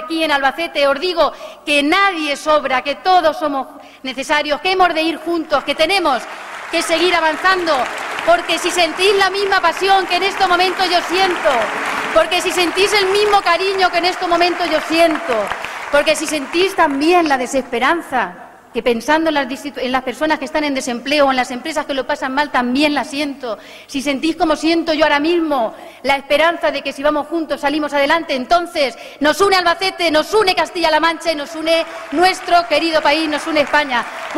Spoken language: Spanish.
aquí en Albacete, os digo que nadie sobra, que todos somos necesarios, que hemos de ir juntos, que tenemos que seguir avanzando, porque si sentís la misma pasión que en este momento yo siento, porque si sentís el mismo cariño que en este momento yo siento, porque si sentís también la desesperanza, que pensando en las personas que están en desempleo o en las empresas que lo pasan mal también la siento, si sentís como siento yo ahora mismo la esperanza de que si vamos juntos salimos adelante, entonces nos une Albacete, nos une Castilla-La Mancha y nos une nuestro querido país, nos une España.